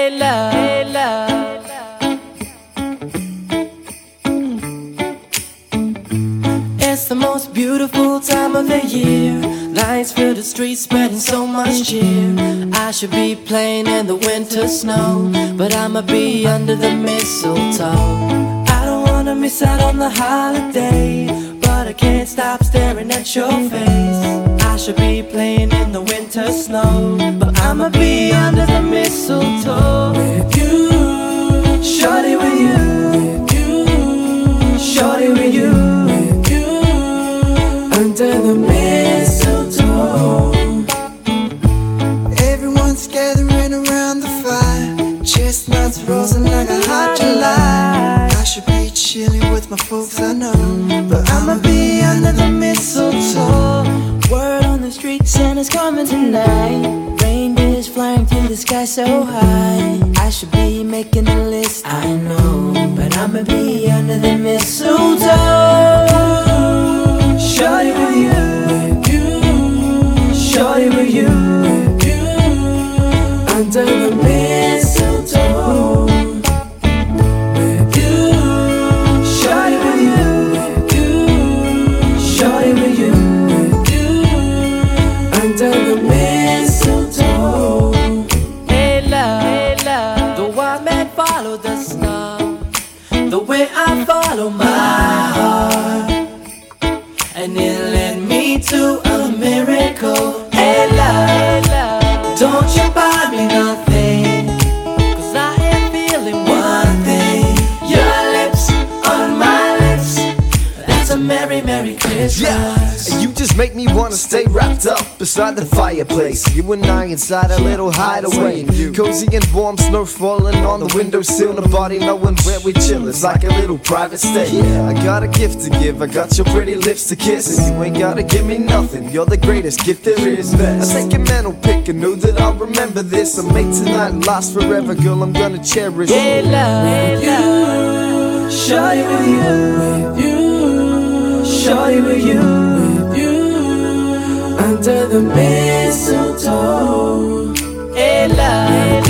Hey love, hey love. It's the most beautiful time of the year. Lights fill the streets, spreading so much cheer. I should be playing in the winter snow, but I'ma be under the mistletoe. I don't wanna miss out on the holiday, but I can't stop staring at your face. I should be playing in the winter snow, but I'ma be under the mistletoe. With you, shorty, with you. With you, shorty, with you. With you, under the mistletoe. Everyone's gathering around the fire, chestnuts roasting like a hot July. I should be chilling with my folks, I know, but I'ma be under the mistletoe. Word on the street, Santa's coming tonight. Reindeers flying through the sky so high. I should be making a list, I know, but I'ma be under the mistletoe. Shorty with you, with you. Shorty with you, with you. Under the mistletoe. With you, shorty with you, with you. Shorty with you, with you. Under the mistletoe. Hey love, hey love. The wild man followed the star, the way I follow my heart, and it led me to a miracle. Hey love, hey love. Don't you buy me nothing, 'cause I am feeling one thing. Your lips on my lips, that's a merry, merry Christmas. Yeah, and you just make me wanna stay wrapped up beside the fireplace. You and I inside a little hideaway, cozy and warm, snow falling on the windowsill. Nobody knowing where we chill, it's like a little private stay. I got a gift to give, I got your pretty lips to kiss, and you ain't gotta give me nothing, you're the greatest gift there is. I take a mental pic and know that I'll remember this. I make tonight last forever, girl, I'm gonna cherish. Hey love, hey love. Shorty with you, with you. Shorty with you, with you. Under the mistletoe. Hey love, hey love.